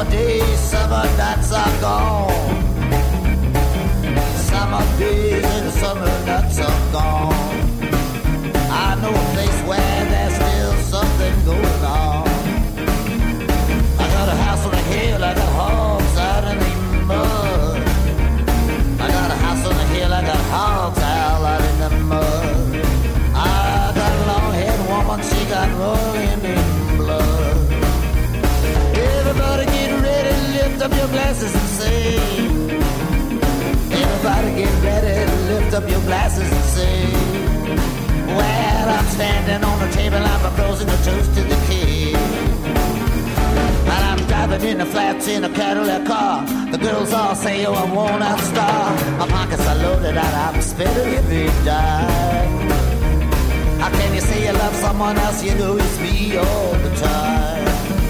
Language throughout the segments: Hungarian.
days, summer nights are gone. Summer days and summer nights are gone. I know a place where there's still something going on. I got a house on a hill, I got hogs out in the mud. I got a house on a hill, I got hogs out in the mud. I got a long-haired woman, she got rolling in blood. Everybody get ready, lift up your glasses and sing. Everybody get ready, lift up your glasses and sing. Well, I'm standing on the table, I'm proposing a toast to the king. And I'm driving in the flats in a Cadillac car. The girls all say, oh, I'm worn out star. My pockets are loaded and I'm spending every dime. How can you say you love someone else? You know it's me all the time.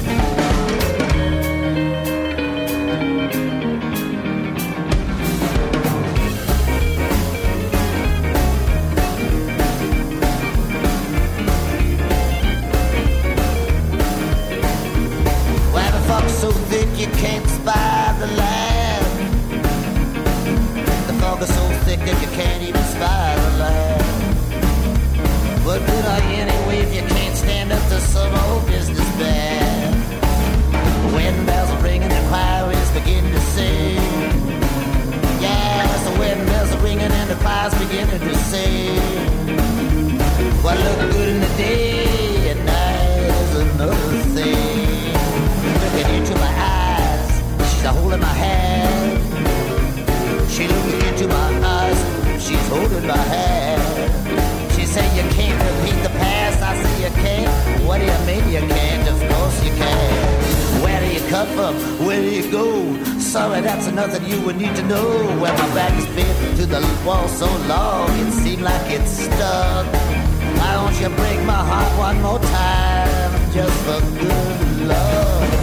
Well, the fog's so thick you can't spy the land. The fog is so thick that you can't even spy the land. What good are you anyway if you can't stand up to some old businessman? The wedding bells are ringing, the choir is beginning to sing. Yes, the wedding bells are ringing and the choir's beginning to sing. What looked good in the day at night is another thing. Looking into my eyes, she's holding my hand. She looking into my eyes, she's holding my hand. She said you can't repeat the past. I said you can't. What do you mean you can't? Of course you can. Where do you come from? Where do you go? Sorry, that's nothing you would need to know. Well, my back has been to the wall so long, it seemed like it's stuck. Why don't you break my heart one more time, just for good love?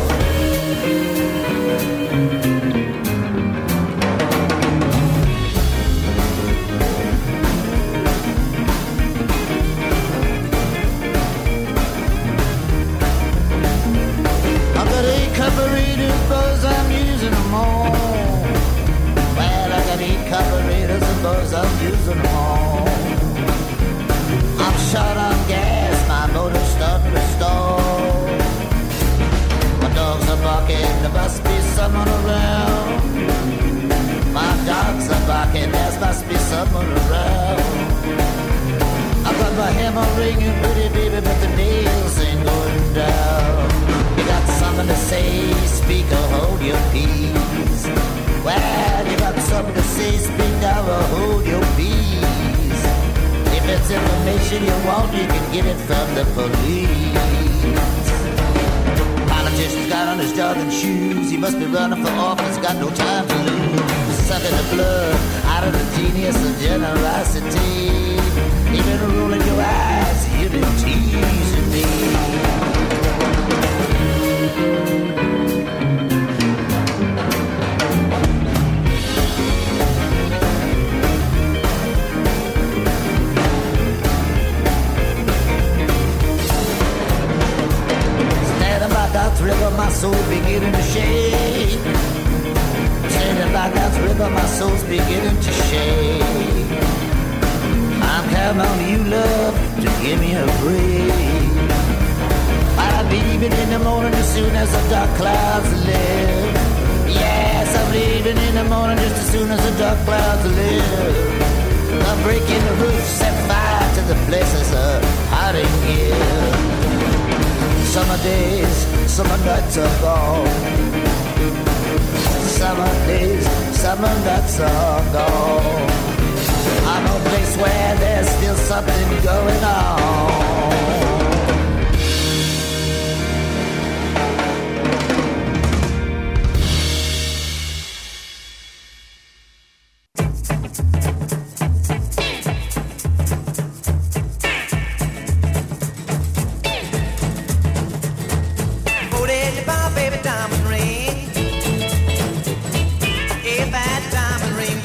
Carburetors, buzz, I'm using them all. Well, I got 8 carburetors and buzz, I'm using them all. I'm short on gas, my motor's starting to stall. My dogs are barking, there must be someone around. My dogs are barking, there must be someone around. I got my hammer ringing, pretty baby, but the nails ain't going down. You got something to say, speaker, hold your peace. Well, you got something to say, speak now or hold your peace. If it's information you want, you can get it from the police. Politician's got on his jogging shoes, he must be running for office, got no time to lose. Sucking the blood out of the genius of generosity. Even rolling your eyes, you've been teasing me. Standing by God's river, my soul beginning to shake. Standing by God's river, my soul's beginning to shake. I'm counting on you, love, to give me a break. I'll be leaving in the morning as soon as the dark clouds lift. Yes, I'm leaving in the morning just as soon as the dark clouds lift. I'm breaking the roof, set fire to the places of hiding here. Summer days, summer nights are gone. Summer days, summer nights are gone. I'm a place where there's still something going on.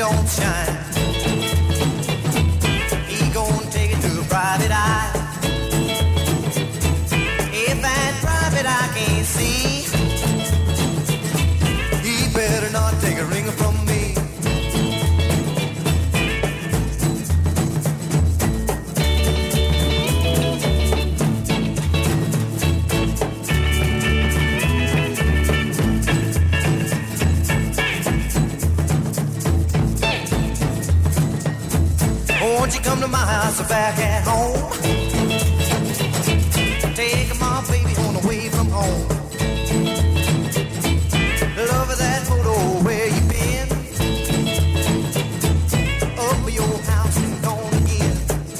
Shine. He gonna take it to a private eye. ring from me. Won't you come to my house back at home? Take my baby on the way from home. Love that photo where you been. Up your house and gone again.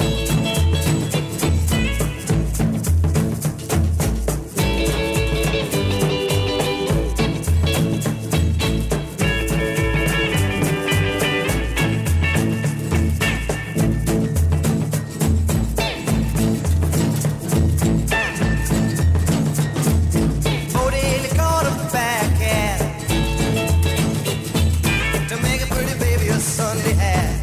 Sunday hat.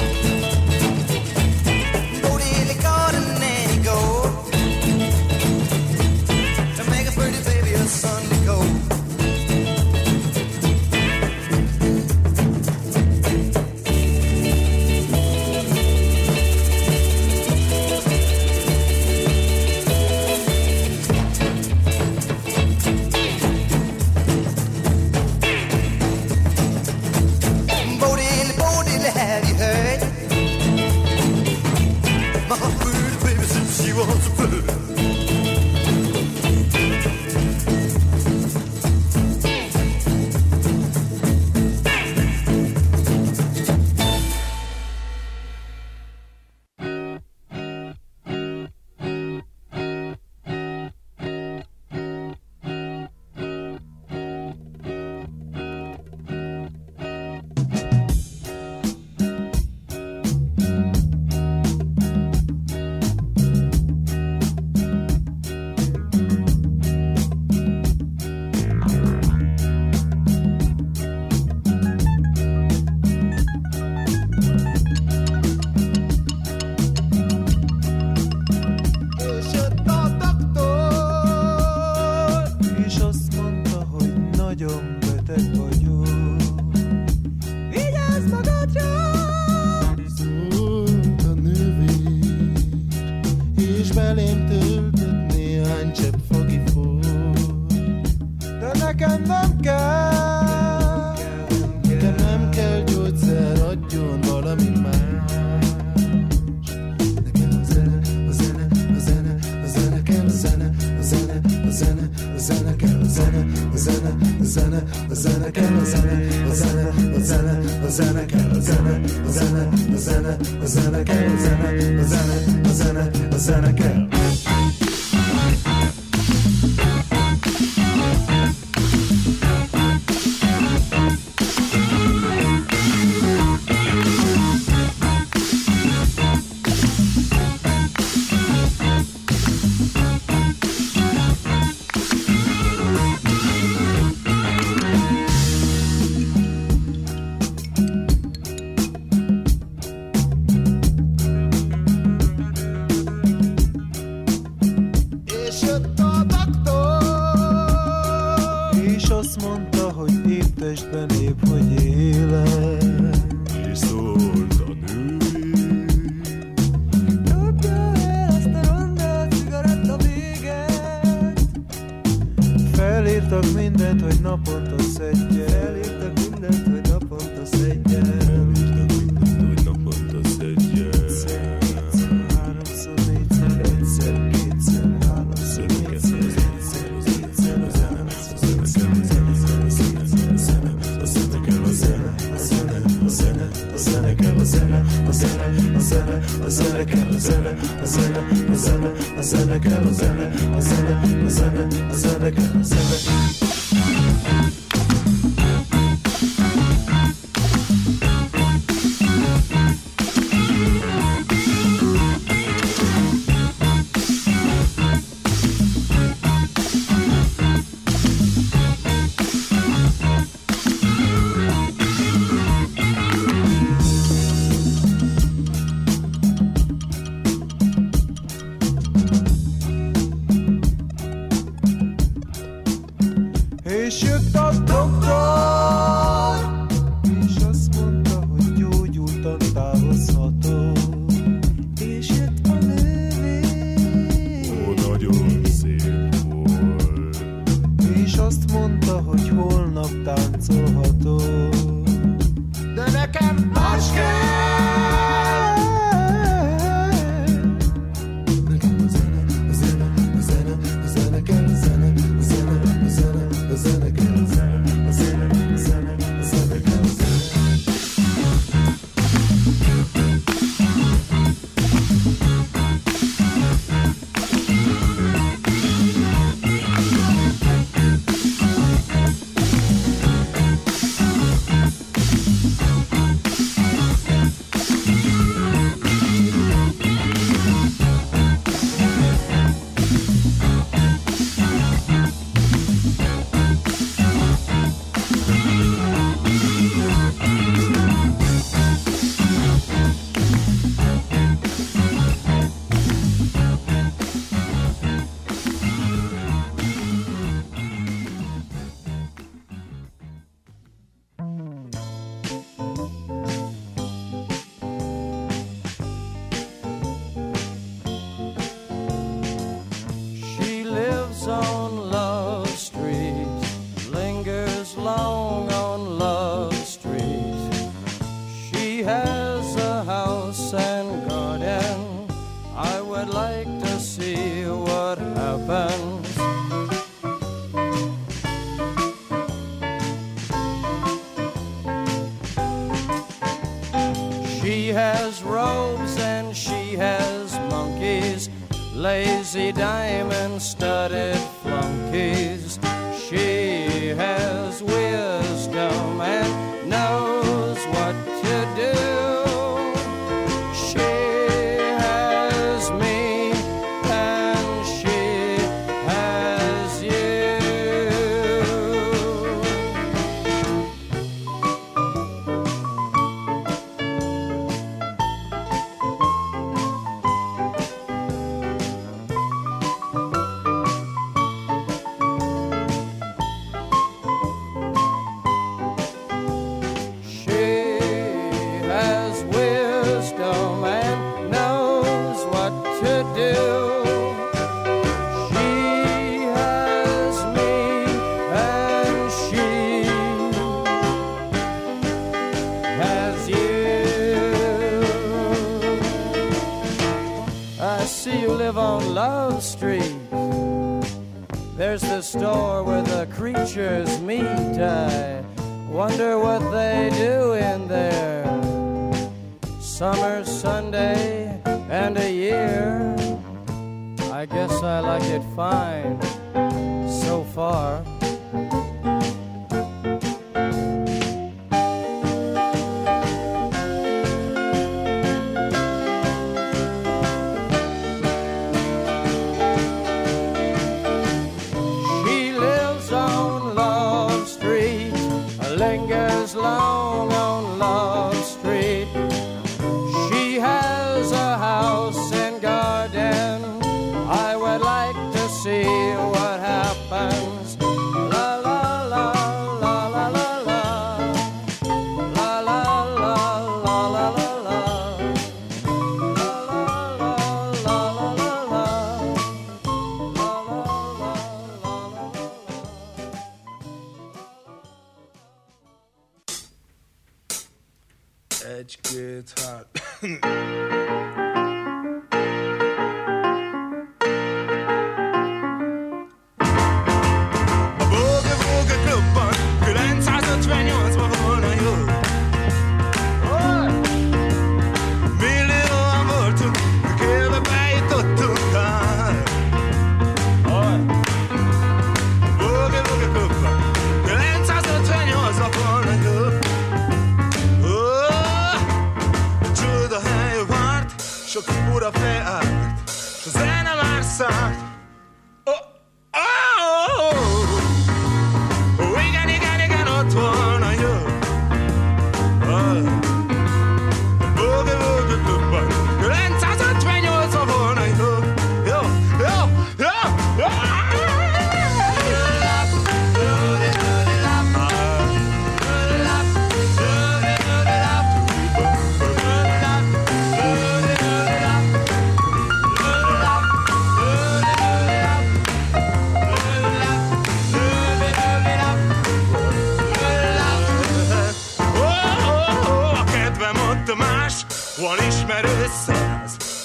Go to the garden and he go to make a pretty baby a Sunday go. Have you heard? My pretty baby said she wants a bird. És jött a doktor, azt mondta, hogy holnap táncolhatunk. De nekem más kell. Nekem a zene, a zene, a zene, a zene kell, a zene, a zene, a zene, a zene kell, a zene, a zene, a zene, a zene kell, a zene. She has robes and she has monkeys, lazy diamond-studded flunkies. She has wisdom and knows what to do. She has me and she has you. On Love Street, there's the store where the creatures meet. I wonder what they do in there. Summer, Sunday, and a year. I guess I like it fine so far. Long on Love Street. She has a house and garden. I would like to see what happens. La la la la la la la. La la la la la la la. La la la la la la la. La la la la la la. Egy-két, hát... A Boogie Klubban 958-ban volna jó. Millióan voltunk, kélbe bejutottunk át. A Boogie Klubban 958-ban volna jó. Csoda hely várt,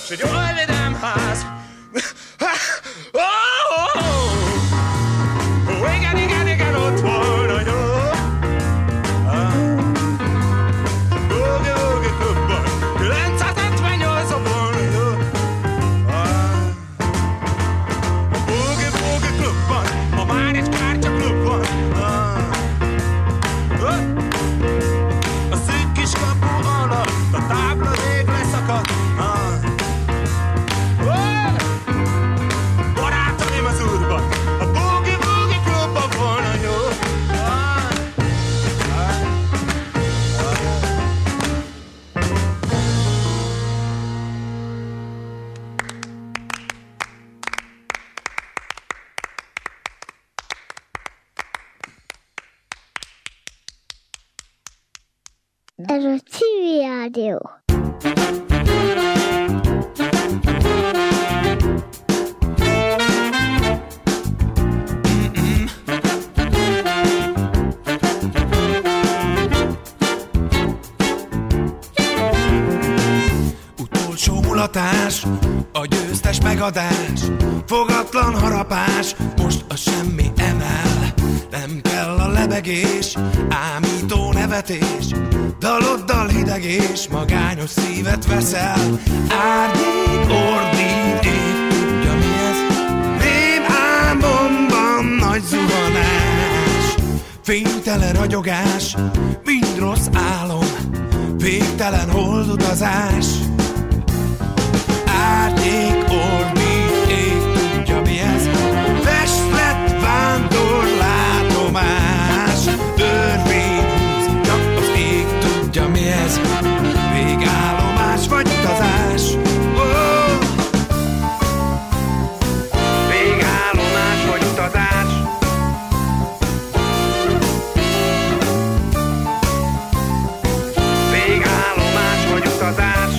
church and your oily damn house. Oh, we got no twine, I know. Boogie, boogie, good boy. Let's have that 20 years of one, I know. Boogie, boogie, good boy. My mind is got a good boy. A szűk kis kapu alatt a tábla rég leszakadt. Barátaim az úrban, a Boogie Boogie Clubban volna jó. Ez a Civil Rádió. Utolsó mulatás, a győztes megadás, fogatlan harapás, most a semmi emel. Nem kell a lebegés, ámító nevetés, daloddal hidegés, magányos szívet veszel. Árnyék, ordít, ég, tudja mi ez? Rém álmomban nagy zuhanás, fénytelen ragyogás, mind rossz álom, végtelen holdutazás. Árnyék, ordít, ég, tudja mi ez? Festett vándorlátomás, törvény húz, csak az ég tudja mi ez? Végállomás vagy utazás? Oh! Végállomás vagy utazás? Végállomás vagy utazás?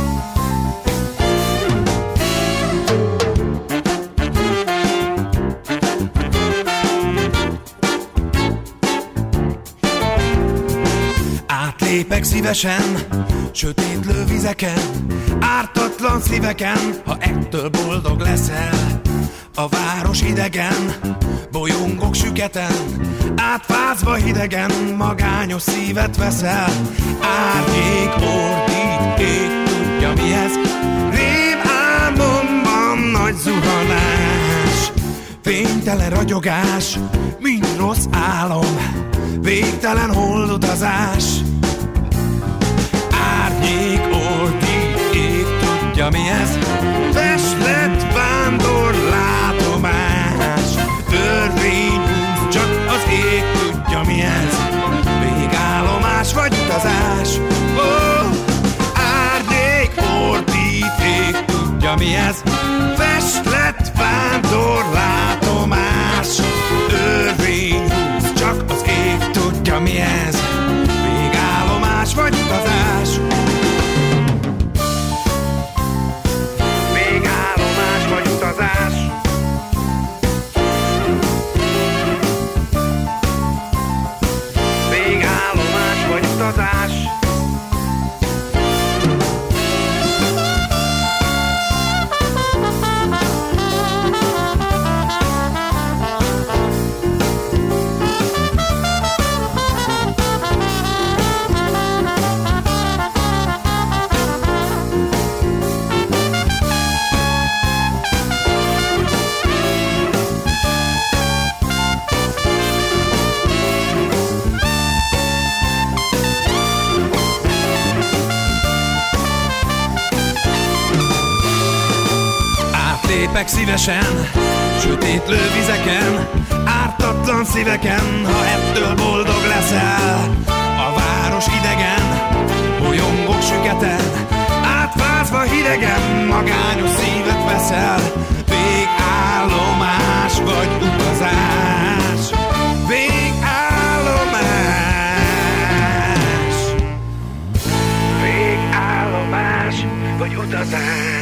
Átlépek szívesen, sötétlő vizeken, ártatlan szíveken, ha ettől boldog leszel. A város idegen, bolyongok süketen, átfázva hidegen, magányos szívet veszel. Árnyék, ordít, ég, tudja mi ez? Rém álmomban nagy zuhanás, fénytelen ragyogás, mind rossz álom, végtelen holdutazás. Árnyék, ordít, ég, tudja mi ez? Festett vándorlátomás, törvény húz, csak az ég tudja mi ez? Végállomás vagy utazás? Oh! Árnyék, ordít, ég, tudja mi ez? Festett vándorlátomás, törvény húz, csak az ég tudja mi ez? Végállomás vagy utazás? Végállomás vagy utazás? Végállomás vagy utazás? Lépek szívesen, sötétlő vizeken, ártatlan szíveken, ha ettől boldog leszel. A város idegen, bolyongok süketen, átfázva hidegen, magányos szívet veszel. Végállomás vagy utazás? Végállomás. Végállomás vagy utazás?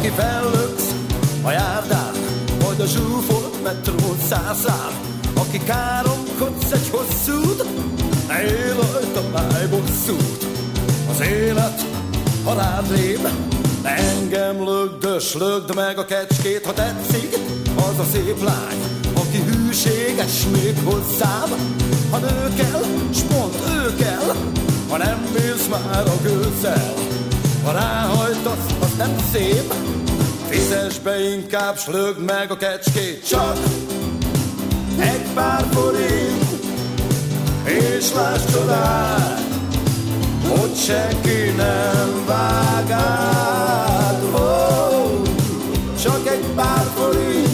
aki fellöksz a járdán, majd a zsúfolt metrót szászál, aki káromkodsz egy hosszút, ne él rajta máj bosszút. Az élet, ha rád lép, engem lögd meg a kecskét, ha tetszik, az a szép lány, aki hűséges még hozzám. Ha nő kell, s pont ő kell, ha nem bírsz már a gőzzel. Ha ráhajtasz, az nem szép, fizess be inkább, s lögd meg a kecskét. Csak egy pár forint, és láss csodát, hogy senki nem vág át. Oh, csak egy pár forint,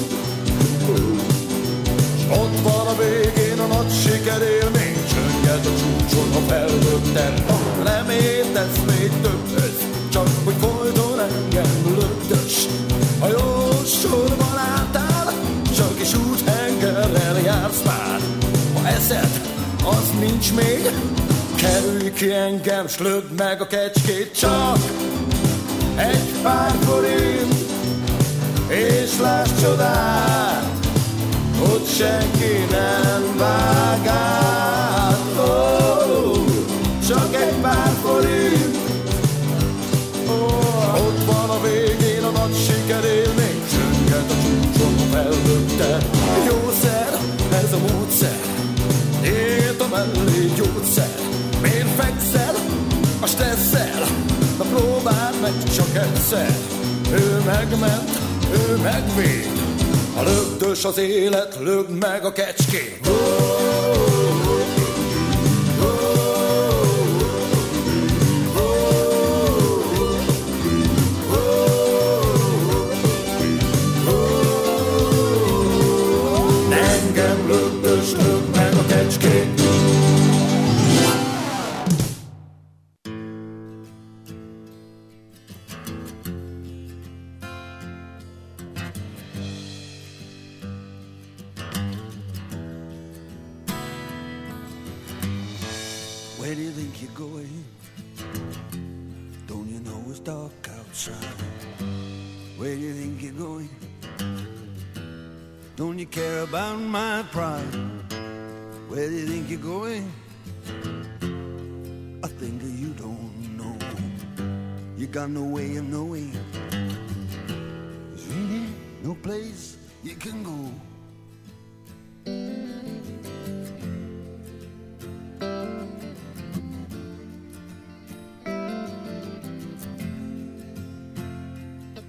s ott van a végén a nagy sikerélmény. Csönget a csúcson, ha fellökted, nem értesz még többhöz, csak hogy folyton engem lögdös. Ha jó sorban álltál, csak is úthengerrel jársz már. Ha eszed, az nincs még, kerülj ki engem, s lögd meg a kecskét. Csak egy pár forint, és láss csodát, hogy senki nem vág át. Oh, csak egy pár forint, oh, ott van a végén a nagy sikerélmény. Csönget a csúcson, ha fellökte. Jószer, ez a módszer, ért a mellé gyógyszer. Miért fekszel a stresszel? Na próbáld meg csak egyszer. Ő megment, ő megvéd, a lögdös az élet, lögd meg a kecskét. Engem lögdös, lögd meg a kecskét. Where do you think you're going? Don't you know it's dark outside? Where do you think you're going? Don't you care about my pride? Where do you think you're going? I think you don't know. You got no way of knowing. There's really no place you can go.